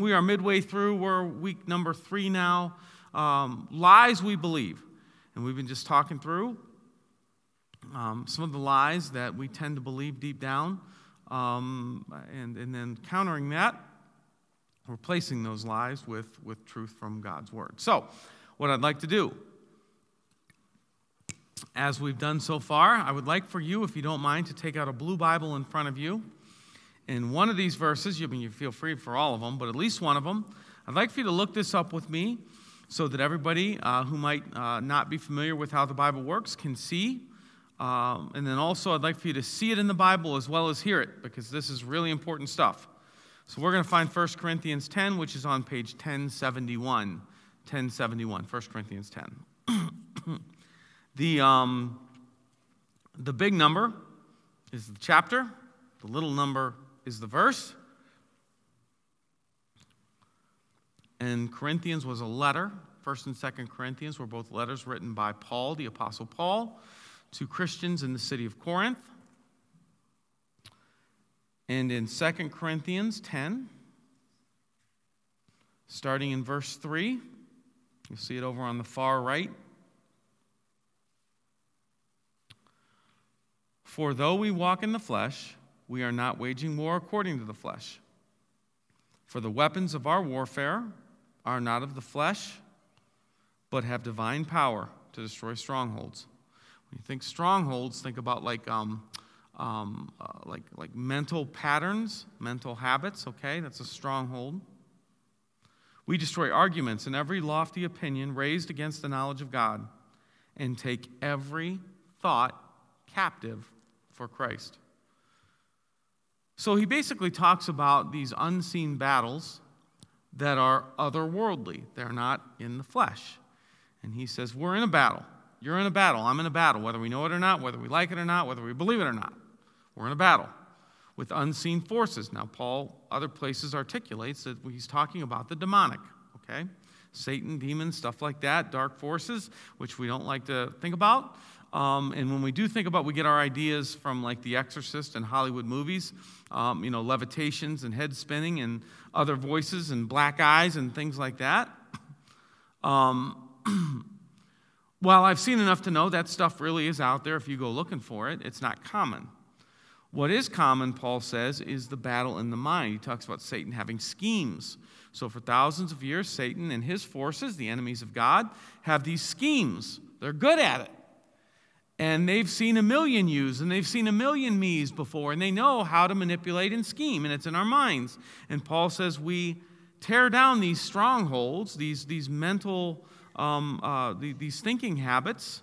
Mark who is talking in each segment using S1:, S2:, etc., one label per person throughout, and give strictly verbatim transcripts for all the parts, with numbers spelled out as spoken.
S1: we are midway through. We're week number three now. Um, lies we believe. And we've been just talking through um, some of the lies that we tend to believe deep down. Um, and, and then countering that, replacing those lies with, with truth from God's Word. So, what I'd like to do, as we've done so far, I would like for you, if you don't mind, to take out a blue Bible in front of you. In one of these verses, you, I mean, you feel free for all of them, but at least one of them, I'd like for you to look this up with me so that everybody uh, who might uh, not be familiar with how the Bible works can see. Um, and then also, I'd like for you to see it in the Bible as well as hear it, because this is really important stuff. So we're going to find First Corinthians ten, which is on page ten seventy-one. ten seventy-one, First Corinthians ten. the, um, the big number is the chapter. The little number is the verse. And Corinthians was a letter. First and Second Corinthians were both letters written by Paul, the Apostle Paul, to Christians in the city of Corinth. And in Second Corinthians ten, starting in verse three, you'll see it over on the far right. For though we walk in the flesh, we are not waging war according to the flesh. For the weapons of our warfare are not of the flesh, but have divine power to destroy strongholds. When you think strongholds, think about like um, um, uh, like like mental patterns, mental habits. Okay, that's a stronghold. We destroy arguments and every lofty opinion raised against the knowledge of God, and take every thought captive for Christ. So he basically talks about these unseen battles that are otherworldly. They're not in the flesh. And he says, we're in a battle. You're in a battle. I'm in a battle, whether we know it or not, whether we like it or not, whether we believe it or not. We're in a battle with unseen forces. Now, Paul, other places articulates that he's talking about the demonic, okay? Satan, demons, stuff like that, dark forces, which we don't like to think about. Um, and when we do think about, we get our ideas from like The Exorcist and Hollywood movies, um, you know, levitations and head spinning and other voices and black eyes and things like that. Um, while I've seen enough to know that stuff really is out there, if you go looking for it, it's not common. What is common, Paul says, is the battle in the mind. He talks about Satan having schemes. So for thousands of years, Satan and his forces, the enemies of God, have these schemes. They're good at it. And they've seen a million yous, and they've seen a million me's before, and they know how to manipulate and scheme, and it's in our minds. And Paul says we tear down these strongholds, these, these mental, um, uh, the, these thinking habits,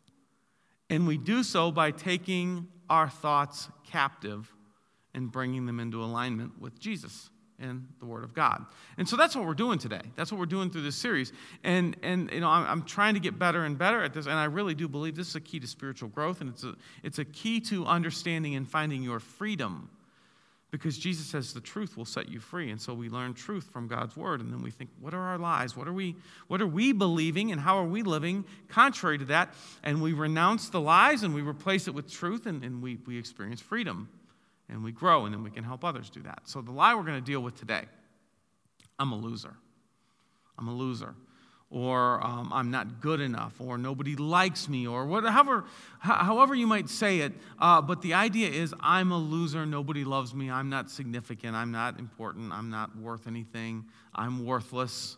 S1: and we do so by taking our thoughts captive and bringing them into alignment with Jesus and the Word of God. And so that's what we're doing today. That's what we're doing through this series. And, and you know, I'm, I'm trying to get better and better at this, and I really do believe this is a key to spiritual growth, and it's a, it's a key to understanding and finding your freedom, because Jesus says the truth will set you free. And so we learn truth from God's Word, and then we think, what are our lies? What are we, what are we believing, and how are we living contrary to that? And we renounce the lies, and we replace it with truth, and, and we, we experience freedom. And we grow, and then we can help others do that. So the lie we're going to deal with today, I'm a loser. I'm a loser. Or um, I'm not good enough, or nobody likes me, or whatever, however you might say it. Uh, but the idea is I'm a loser, nobody loves me, I'm not significant, I'm not important, I'm not worth anything, I'm worthless.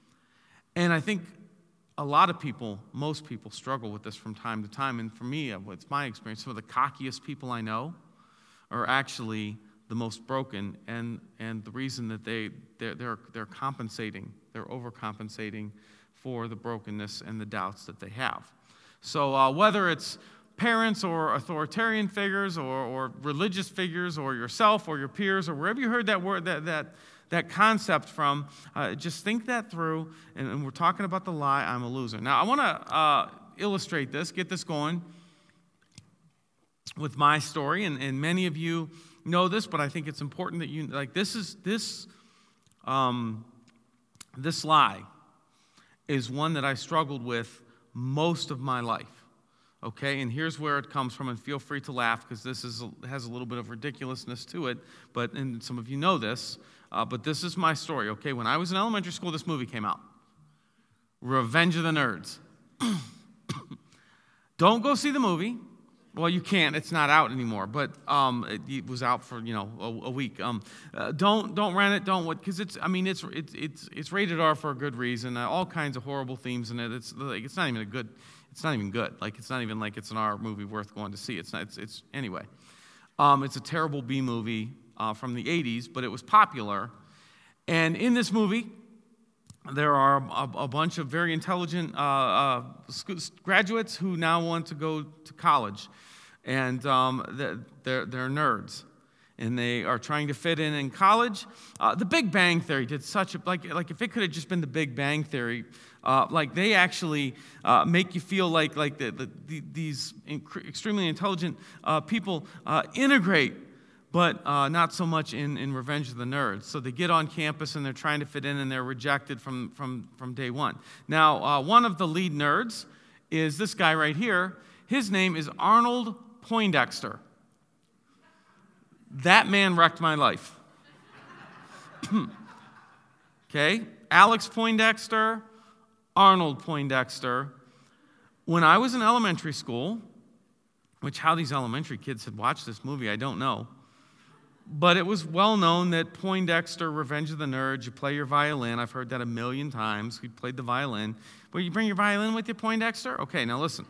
S1: And I think a lot of people, most people struggle with this from time to time. And for me, it's my experience, some of the cockiest people I know are actually the most broken, and, and the reason that they, they're, they're, they're compensating, they're overcompensating for the brokenness and the doubts that they have. So uh, whether it's parents or authoritarian figures or, or religious figures or yourself or your peers or wherever you heard that word, that, that, that concept from, uh, just think that through, and, and we're talking about the lie, I'm a loser. Now, I want to uh, illustrate this, get this going with my story, and, and many of you know this, but I think it's important that you, like, this is, this, um, this lie is one that I struggled with most of my life, okay? And here's where it comes from, and feel free to laugh, because this is has a little bit of ridiculousness to it, but, and some of you know this, uh, but this is my story, okay? When I was in elementary school, this movie came out. Revenge of the Nerds. Don't go see the movie. Well, you can't. It's not out anymore. But um, it, it was out for you know a, a week. Um, uh, don't don't rent it. Don't what because it's. I mean, it's it's it's it's rated R for a good reason. Uh, all kinds of horrible themes in it. It's like it's not even a good. It's not even good. Like it's not even like it's an R movie worth going to see. It's not. It's it's anyway. Um, it's a terrible B movie uh, from the eighties, but it was popular. And in this movie, there are a, a bunch of very intelligent uh, uh, graduates who now want to go to college, and um, they're, they're nerds, and they are trying to fit in in college. Uh, the Big Bang Theory did such a, like, like if it could have just been the Big Bang Theory, uh, like they actually uh, make you feel like, like the, the, the, these inc- extremely intelligent uh, people uh, integrate, but uh, not so much in, in Revenge of the Nerds. So they get on campus and they're trying to fit in and they're rejected from, from, from day one. Now, uh, one of the lead nerds is this guy right here. His name is Arnold Poindexter. That man wrecked my life. Okay? Alex Poindexter, Arnold Poindexter. When I was in elementary school, which how these elementary kids had watched this movie, I don't know. But it was well known that Poindexter, Revenge of the Nerds, you play your violin. I've heard that a million times. We played the violin. But you bring your violin with you, Poindexter? Okay, now listen.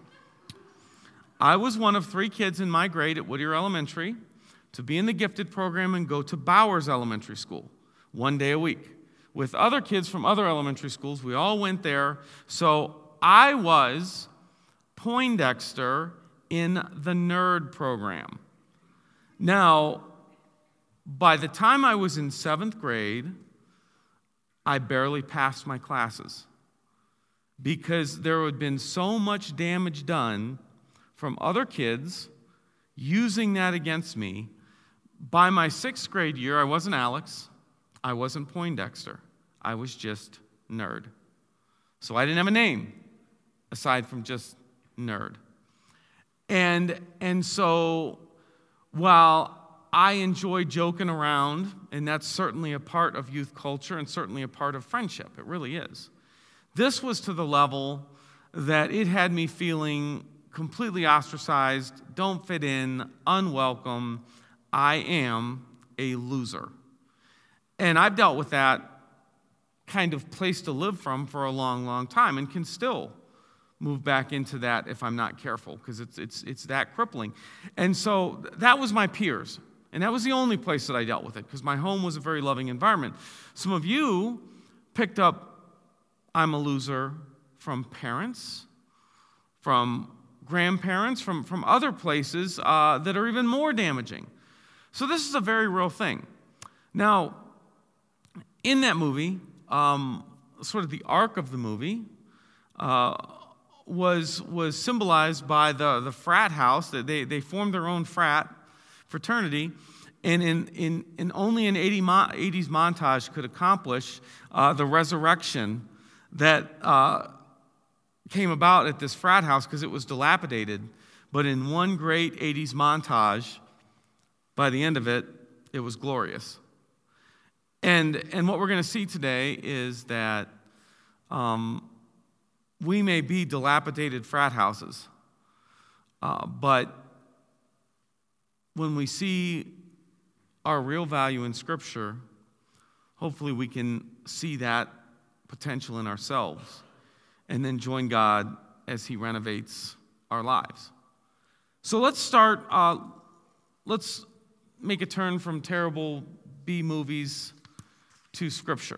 S1: I was one of three kids in my grade at Whittier Elementary to be in the gifted program and go to Bowers Elementary School one day a week. With other kids from other elementary schools, we all went there. So I was Poindexter in the nerd program. Now, by the time I was in seventh grade, I barely passed my classes because there had been so much damage done from other kids using that against me. By my sixth grade year, I wasn't Alex. I wasn't Poindexter. I was just nerd. So I didn't have a name aside from just nerd. And, and so while I enjoy joking around, and that's certainly a part of youth culture and certainly a part of friendship. It really is. This was to the level that it had me feeling completely ostracized, don't fit in, unwelcome. I am a loser. And I've dealt with that kind of place to live from for a long, long time and can still move back into that if I'm not careful because it's, it's, it's that crippling. And so that was my peers. And that was the only place that I dealt with it because my home was a very loving environment. Some of you picked up I'm a loser from parents, from grandparents, from, from other places uh, that are even more damaging. So this is a very real thing. Now, in that movie, um, sort of the arc of the movie uh, was, was symbolized by the, the frat house. That they, they formed their own frat fraternity, and in, in, in only an eighties montage could accomplish uh, the resurrection that uh, came about at this frat house because it was dilapidated. But in one great eighties montage, by the end of it, it was glorious. And, and what we're going to see today is that um, we may be dilapidated frat houses, uh, but when we see our real value in Scripture, hopefully we can see that potential in ourselves and then join God as He renovates our lives. So let's start, uh, let's make a turn from terrible B movies to Scripture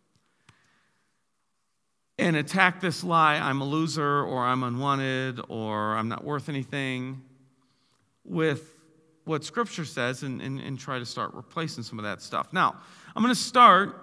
S1: and attack this lie, I'm a loser, or I'm unwanted, or I'm not worth anything, with what Scripture says and, and, and try to start replacing some of that stuff. Now, I'm going to start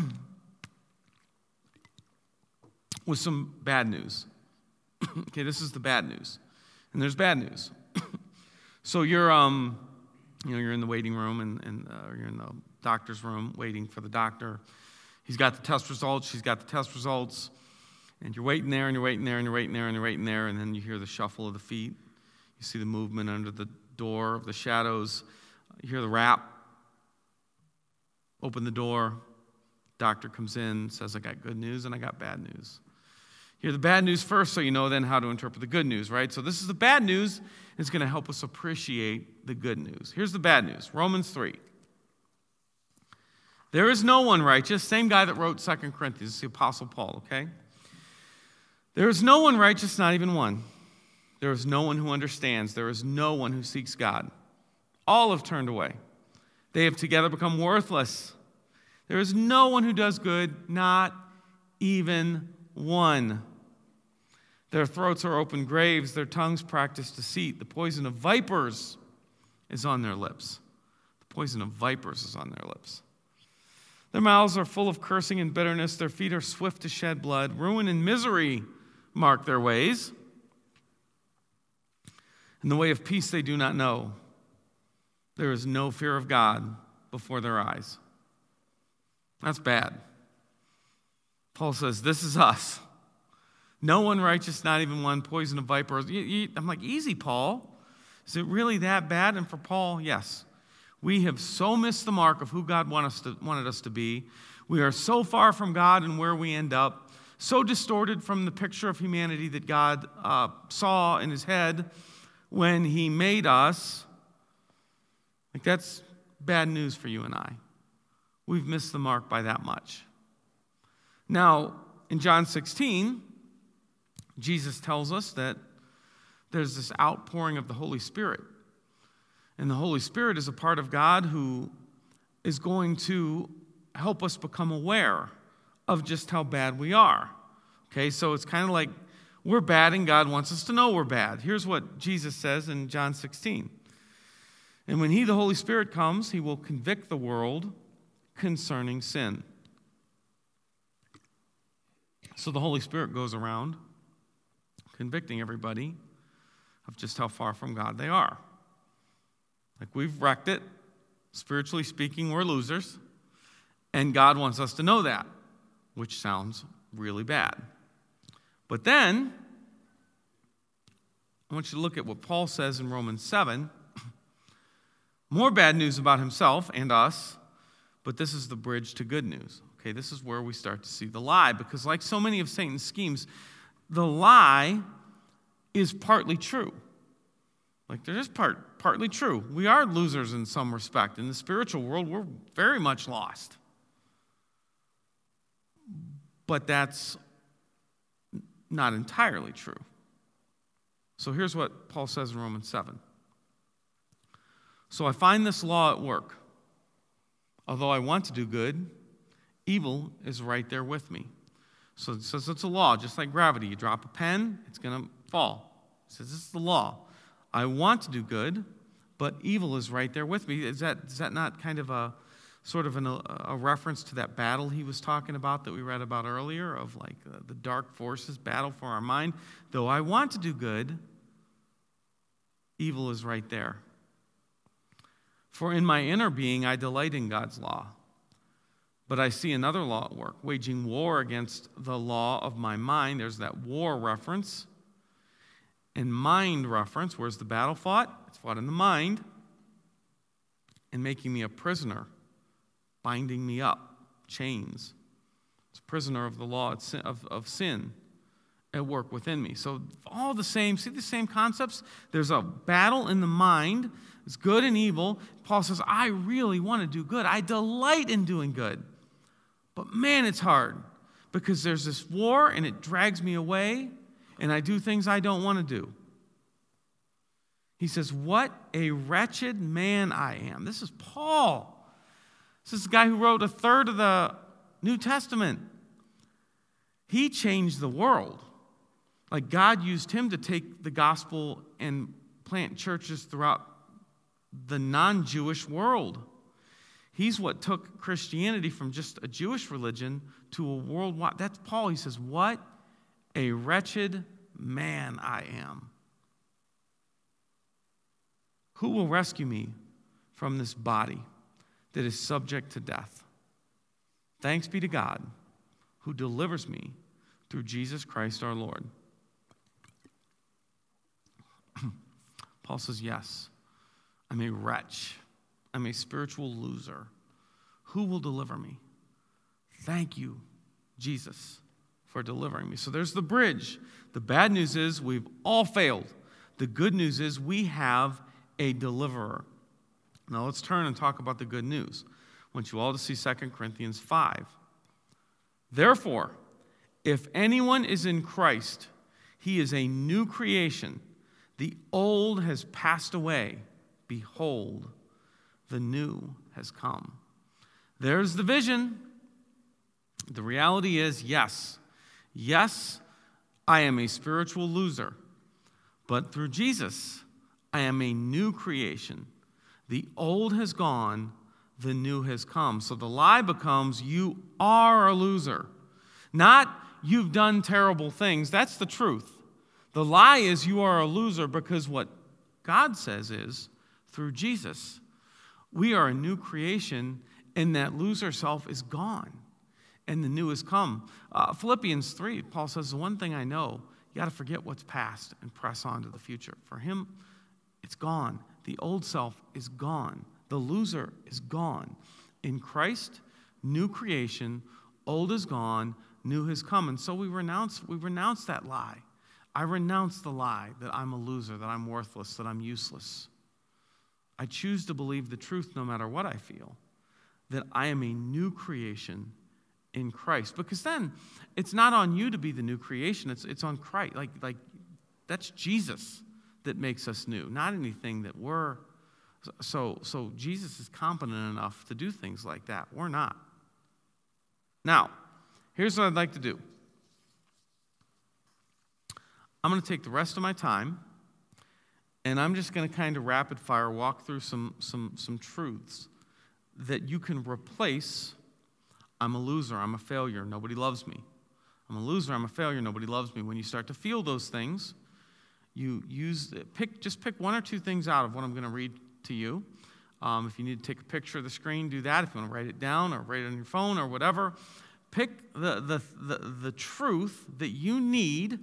S1: with some bad news. Okay, this is the bad news. And there's bad news. So you're, um, you know, you're in the waiting room and, and uh, you're in the doctor's room waiting for the doctor. He's got the test results. She's got the test results. And you're waiting there and you're waiting there and you're waiting there and you're waiting there. And then you hear the shuffle of the feet. You see the movement under the door of the shadows. You hear the rap. open the door, doctor comes in, says, I got good news and I got bad news. Hear the bad news first so you know then how to interpret the good news, right? So this is the bad news. It's going to help us appreciate the good news. Here's the bad news, Romans three. There is no one righteous, same guy that wrote Second Corinthians, the Apostle Paul, okay? There is no one righteous, not even one. There is no one who understands. There is no one who seeks God. All have turned away. They have together become worthless. There is no one who does good, not even one. Their throats are open graves. Their tongues practice deceit. The poison of vipers is on their lips. The poison of vipers is on their lips. Their mouths are full of cursing and bitterness. Their feet are swift to shed blood. Ruin and misery mark their ways. In the way of peace they do not know. There is no fear of God before their eyes. That's bad. Paul says, this is us. No one righteous, not even one, poison of vipers. I'm like, easy, Paul. Is it really that bad? And for Paul, yes. We have so missed the mark of who God want us to, wanted us to be. We are so far from God and where we end up, so distorted from the picture of humanity that God uh, saw in his head when he made us. Like, that's bad news for you and I. We've missed the mark by that much. Now, in John sixteen, Jesus tells us that there's this outpouring of the Holy Spirit. And the Holy Spirit is a part of God who is going to help us become aware of just how bad we are. Okay, so it's kind of like we're bad and God wants us to know we're bad. Here's what Jesus says in John sixteen. And when he, the Holy Spirit, comes, he will convict the world concerning sin. So the Holy Spirit goes around convicting everybody of just how far from God they are. Like, we've wrecked it. Spiritually speaking, we're losers. And God wants us to know that, which sounds really bad. But then, I want you to look at what Paul says in Romans seven. More bad news about himself and us, but this is the bridge to good news. Okay, this is where we start to see the lie, because like so many of Satan's schemes, the lie is partly true. Like, they're just part, partly true. We are losers in some respect. In the spiritual world, we're very much lost. But that's not entirely true. So here's what Paul says in Romans seven. So I find this law at work. Although I want to do good, evil is right there with me. So it says it's a law, just like gravity. You drop a pen, it's going to fall. It says this is the law. I want to do good, but evil is right there with me. Is that, is that not kind of a sort of an, a, a reference to that battle he was talking about that we read about earlier, of like uh, the dark forces battle for our mind? Though I want to do good, evil is right there. For in my inner being I delight in God's law. But I see another law at work, waging war against the law of my mind. There's that war reference. And mind reference, where's the battle fought? It's fought in the mind. And making me a prisoner, binding me up, chains. It's a prisoner of the law of, of sin at work within me. So all the same, see the same concepts? There's a battle in the mind. It's good and evil. Paul says, I really want to do good. I delight in doing good. But man, it's hard because there's this war and it drags me away and I do things I don't want to do. He says, what a wretched man I am. This is Paul. This is the guy who wrote a third of the New Testament. He changed the world. Like, God used him to take the gospel and plant churches throughout the non-Jewish world. He's what took Christianity from just a Jewish religion to a worldwide. That's Paul. He says, what a wretched man I am. Who will rescue me from this body that is subject to death? Thanks be to God who delivers me through Jesus Christ our Lord. Paul says, yes, I'm a wretch. I'm a spiritual loser who will deliver me? Thank you, Jesus, for delivering me. So there's the bridge. The bad news is we've all failed. The good news is we have a deliverer. Now let's turn and talk about the good news. I want you all to see Second Corinthians five. Therefore, if anyone is in Christ, he is a new creation. The old has passed away. Behold, the new has come. There's the vision. The reality is, yes, yes, I am a spiritual loser. But through Jesus, I am a new creation. The old has gone, the new has come. So the lie becomes, you are a loser. Not, you've done terrible things. That's the truth. The lie is you are a loser because what God says is, through Jesus, we are a new creation, and that loser self is gone, and the new has come. Uh, Philippians three, Paul says, the one thing I know, you got to forget what's past and press on to the future. For him, it's gone. The old self is gone. The loser is gone. In Christ, new creation, old is gone, new has come. And so we renounce, we renounce that lie. I renounce the lie that I'm a loser, that I'm worthless, that I'm useless. I choose to believe the truth no matter what I feel, that I am a new creation in Christ. Because then it's not on you to be the new creation, it's, it's on Christ. Like, like that's Jesus that makes us new, not anything that we're. So, so Jesus is competent enough to do things like that. We're not. Now, here's what I'd like to do. I'm going to take the rest of my time, and I'm just going to kind of rapid fire walk through some, some, some truths that you can replace. I'm a loser, I'm a failure, nobody loves me. I'm a loser, I'm a failure, nobody loves me. When you start to feel those things, you use pick just pick one or two things out of what I'm going to read to you. Um, if you need to take a picture of the screen, do that. If you want to write it down or write it on your phone or whatever, pick the the the, the truth that you need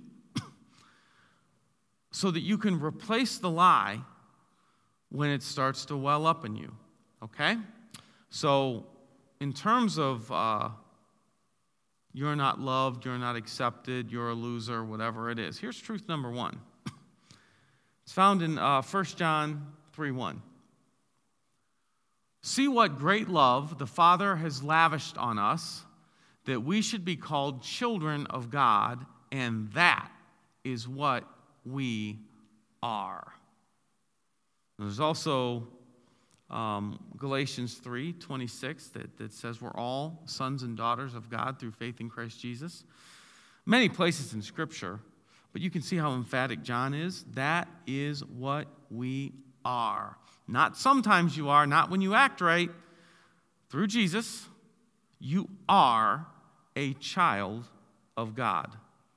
S1: so that you can replace the lie when it starts to well up in you. Okay? So, in terms of uh, you're not loved, you're not accepted, you're a loser, whatever it is, here's truth number one. It's found in uh, First John three one. See what great love the Father has lavished on us, that we should be called children of God, and that is what we are. There's also um, Galatians three twenty-six that, that says we're all sons and daughters of God through faith in Christ Jesus. Many places in Scripture, but you can see how emphatic John is. That is what we are. Not sometimes you are, not when you act right. Through Jesus, you are a child of God.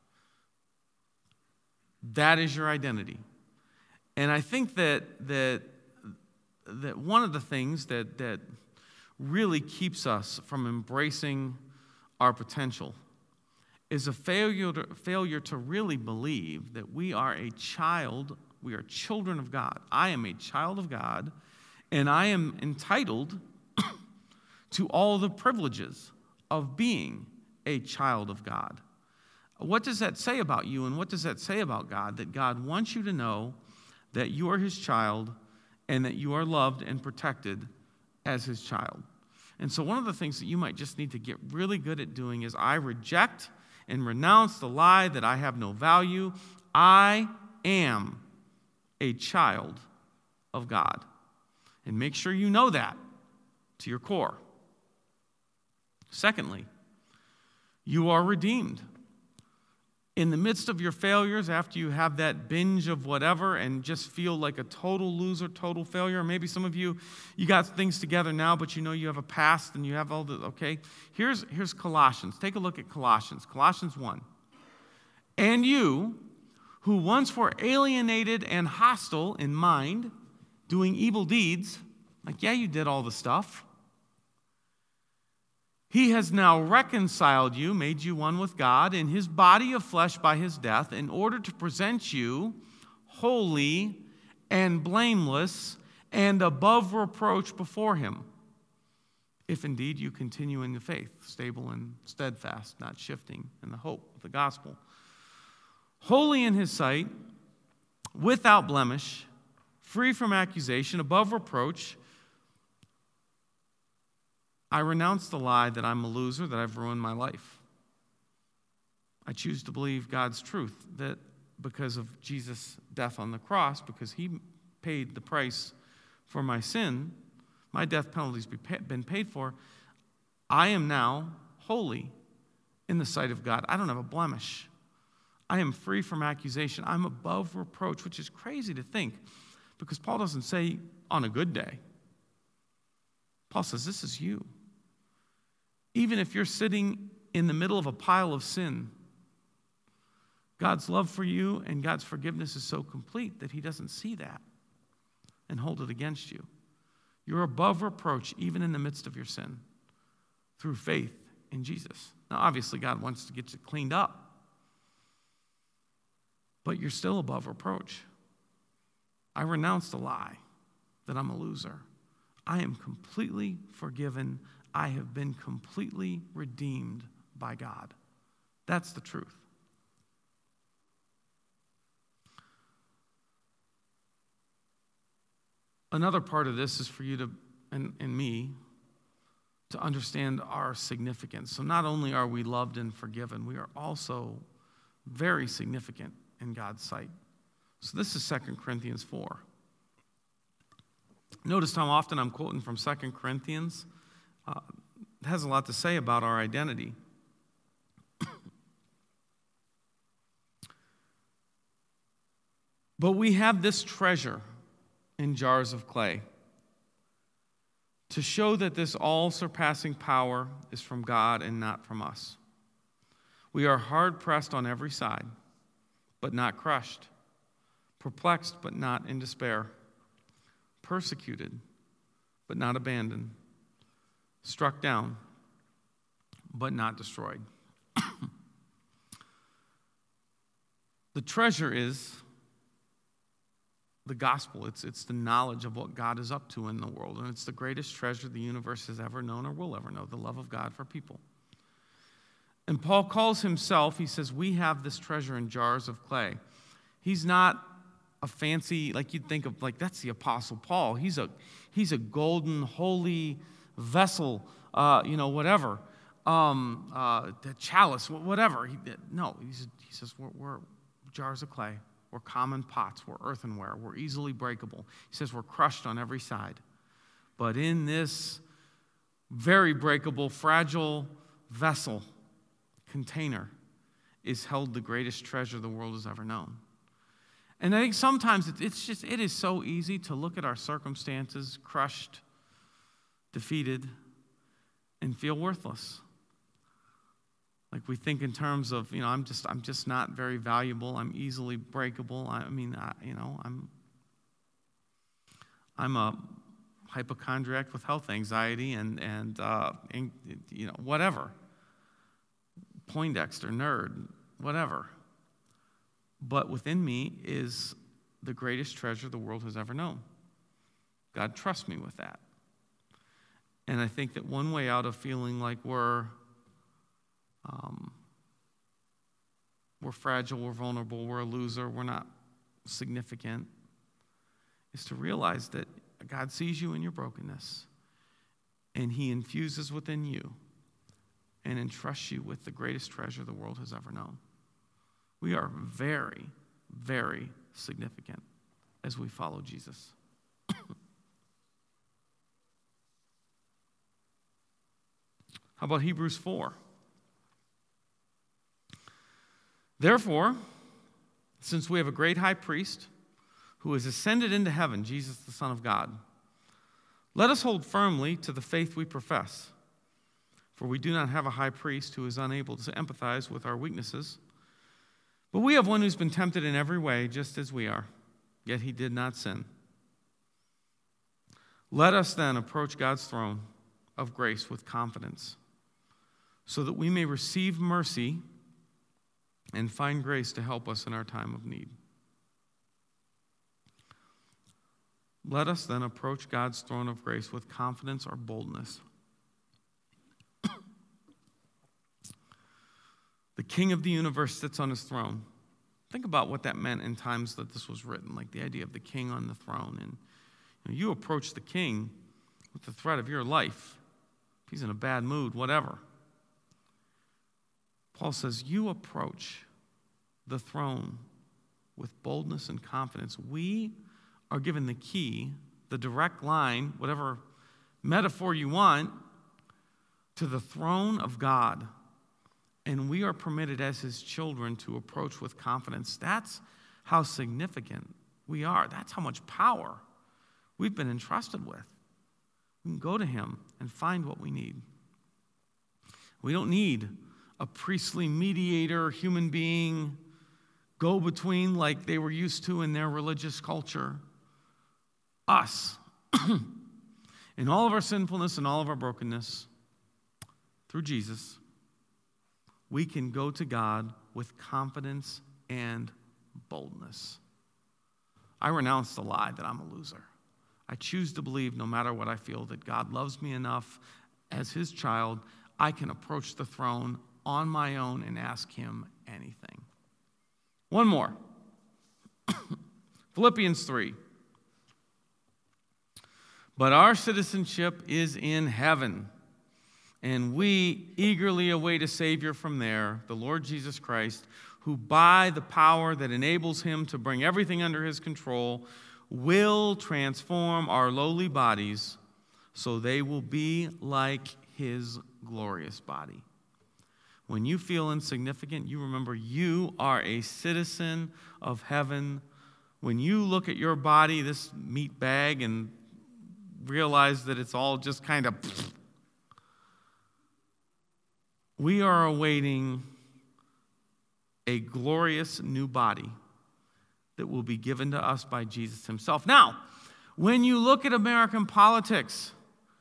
S1: That is your identity. And I think that that that one of the things that that really keeps us from embracing our potential is a failure to, failure to really believe that we are a child, we are children of God. I am a child of God, and I am entitled to all the privileges of being a child of God. What does that say about you, and what does that say about God? That God wants you to know that you are his child and that you are loved and protected as his child. And so one of the things that you might just need to get really good at doing is I reject and renounce the lie that I have no value. I am a child of God. And make sure you know that to your core. Secondly, you are redeemed. In the midst of your failures, after you have that binge of whatever and just feel like a total loser, total failure, maybe some of you, you got things together now, but you know you have a past and you have all the, okay? Here's, here's Colossians. Take a look at Colossians. Colossians one. And you, who once were alienated and hostile in mind, doing evil deeds, like, yeah, you did all the stuff. He has now reconciled you, made you one with God in his body of flesh by his death, in order to present you holy and blameless and above reproach before him. if indeed you continue in the faith, stable and steadfast, not shifting in the hope of the gospel. Holy in his sight, without blemish, free from accusation, above reproach, I renounce the lie that I'm a loser, that I've ruined my life. I choose to believe God's truth, that because of Jesus' death on the cross, because he paid the price for my sin, my death penalty's been paid for, I am now holy in the sight of God. I don't have a blemish. I am free from accusation. I'm above reproach, which is crazy to think, because Paul doesn't say on a good day. Paul says, this is you. Even if you're sitting in the middle of a pile of sin, God's love for you and God's forgiveness is so complete that he doesn't see that and hold it against you. You're above reproach even in the midst of your sin through faith in Jesus. Now, obviously, God wants to get you cleaned up, but you're still above reproach. I renounce the lie that I'm a loser. I am completely forgiven. I have been completely redeemed by God. That's the truth. Another part of this is for you to, and, and me, to understand our significance. So not only are we loved and forgiven, we are also very significant in God's sight. So this is Second Corinthians four. Notice how often I'm quoting from Second Corinthians. Uh, it has a lot to say about our identity. But we have this treasure in jars of clay to show that this all-surpassing power is from God and not from us. We are hard-pressed on every side, but not crushed, perplexed, but not in despair, persecuted, but not abandoned, struck down, but not destroyed. The treasure is the gospel. It's, it's the knowledge of what God is up to in the world, and it's the greatest treasure the universe has ever known or will ever know, the love of God for people. And Paul calls himself, he says, we have this treasure in jars of clay. He's not a fancy, like you'd think of, like that's the Apostle Paul. He's a he's a golden, holy vessel, uh, you know, whatever, um, uh, the chalice, whatever. He, no, he's, he says we're, we're jars of clay. We're common pots. We're earthenware. We're easily breakable. He says we're crushed on every side. But in this very breakable, fragile vessel, container, is held the greatest treasure the world has ever known. And I think sometimes it's just, it is so easy to look at our circumstances, crushed, defeated, and feel worthless. Like we think in terms of, you know, I'm just, I'm just not very valuable. I'm easily breakable. I mean, I, you know, I'm, I'm a hypochondriac with health anxiety and and, uh, and you know, whatever. Poindexter, nerd, whatever. But within me is the greatest treasure the world has ever known. God trusts me with that. And I think that one way out of feeling like we're um, we're fragile, we're vulnerable, we're a loser, we're not significant, is to realize that God sees you in your brokenness, and he infuses within you and entrusts you with the greatest treasure the world has ever known. We are very, very significant as we follow Jesus. How about Hebrews four? Therefore, since we have a great high priest who has ascended into heaven, Jesus the Son of God, let us hold firmly to the faith we profess. For we do not have a high priest who is unable to empathize with our weaknesses, but we have one who's been tempted in every way, just as we are, yet he did not sin. Let us then approach God's throne of grace with confidence, so that we may receive mercy and find grace to help us in our time of need. Let us then approach God's throne of grace with confidence or boldness, The King of the universe sits on his throne. Think about what that meant in times that this was written, like the idea of the king on the throne. And you know, you approach the king with the threat of your life. If he's in a bad mood, whatever. Paul says, you approach the throne with boldness and confidence. We are given the key, the direct line, whatever metaphor you want, to the throne of God. And we are permitted as his children to approach with confidence. That's how significant we are. That's how much power we've been entrusted with. We can go to him and find what we need. We don't need a priestly mediator, human being, go-between like they were used to in their religious culture. Us, in all of our sinfulness and all of our brokenness, through Jesus, we can go to God with confidence and boldness. I renounce the lie that I'm a loser. I choose to believe, no matter what I feel, that God loves me enough as his child, I can approach the throne on my own and ask him anything. One more. Philippians three. But our citizenship is in heaven, and we eagerly await a Savior from there, the Lord Jesus Christ, who by the power that enables him to bring everything under his control will transform our lowly bodies so they will be like his glorious body. When you feel insignificant, you remember you are a citizen of heaven. When you look at your body, this meat bag, and realize that it's all just kind of... We are awaiting a glorious new body that will be given to us by Jesus himself. Now, when you look at American politics,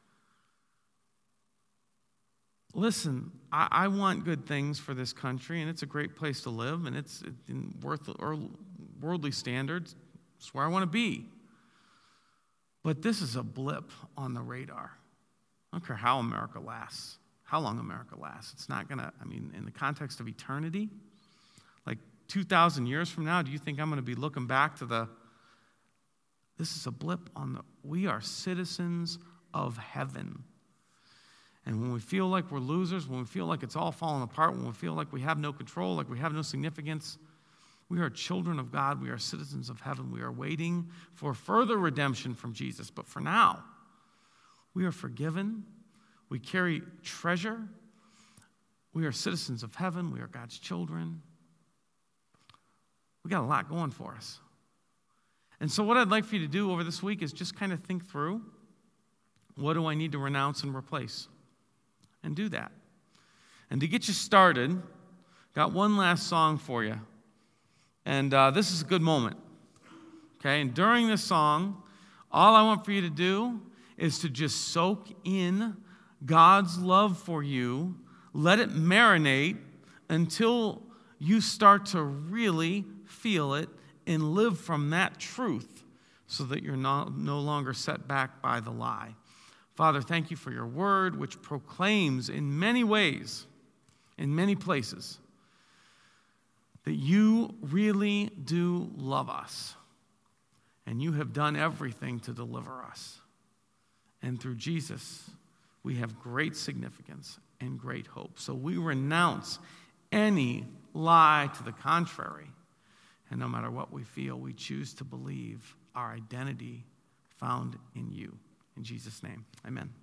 S1: listen, I, I want good things for this country, and it's a great place to live, and it's in worth or worldly standards. It's where I want to be. But this is a blip on the radar. I don't care how America lasts. How long America lasts. It's not going to, I mean, in the context of eternity, like two thousand years from now, do you think I'm going to be looking back to the, this is a blip on the, we are citizens of heaven. And when we feel like we're losers, when we feel like it's all falling apart, when we feel like we have no control, like we have no significance, we are children of God. We are citizens of heaven. We are waiting for further redemption from Jesus. But for now, we are forgiven. We carry treasure. We are citizens of heaven. We are God's children. We got a lot going for us. And so what I'd like for you to do over this week is just kind of think through, what do I need to renounce and replace? And do that. And to get you started, got one last song for you. And uh, this is a good moment. Okay, and during this song, all I want for you to do is to just soak in God's love for you. Let it marinate until you start to really feel it and live from that truth so that you're not, no longer set back by the lie. Father, thank you for your word, which proclaims in many ways, in many places, that you really do love us, and you have done everything to deliver us. And through Jesus, we have great significance and great hope. So we renounce any lie to the contrary. And no matter what we feel, we choose to believe our identity found in you. In Jesus' name, amen.